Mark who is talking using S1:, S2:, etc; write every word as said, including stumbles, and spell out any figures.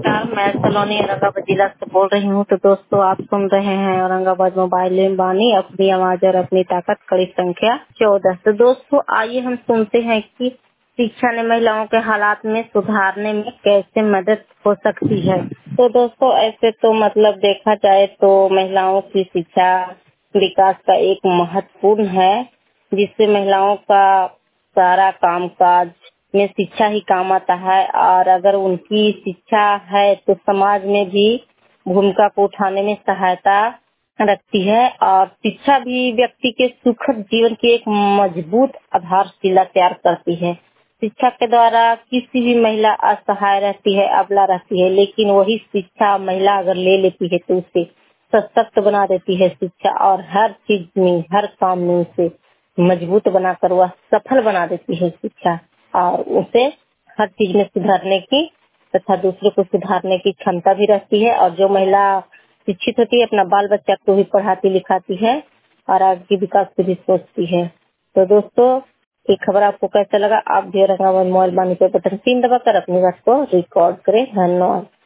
S1: नमस्कार, मैं सलोनी औरंगाबाद जिला से बोल रही हूँ। तो दोस्तों, आप सुन रहे हैं औरंगाबाद मोबाइल में बानी, अपनी आवाज और अपनी ताकत, कड़ी संख्या चौदह। तो दोस्तों, आइए हम सुनते हैं कि शिक्षा ने महिलाओं के हालात में सुधारने में कैसे मदद हो सकती है। तो दोस्तों, ऐसे तो मतलब देखा जाए तो महिलाओं की शिक्षा विकास का एक महत्वपूर्ण है, जिससे महिलाओं का सारा कामकाज में शिक्षा ही काम आता है। और अगर उनकी शिक्षा है तो समाज में भी भूमिका को उठाने में सहायता रखती है। और शिक्षा भी व्यक्ति के सुखद जीवन की एक मजबूत आधारशिला तैयार करती है। शिक्षा के द्वारा किसी भी महिला असहाय रहती है, अबला रहती है, लेकिन वही शिक्षा महिला अगर ले लेती है तो उसे सशक्त बना देती है शिक्षा, और हर चीज में, हर काम में उसे मजबूत बनाकर वह सफल बना देती है शिक्षा। और उसे हर चीज में सुधारने की तथा दूसरे को सुधारने की क्षमता भी रहती है। और जो महिला शिक्षित होती है, अपना बाल बच्चा को भी पढ़ाती लिखाती है और आगे विकास की भी सोचती है। तो दोस्तों, ये खबर आपको कैसा लगा? आप भी औरंगाबाद मोबाइल बानी पे बटन तीन दबाकर अपनी बात को रिकॉर्ड करें। धन्यवाद।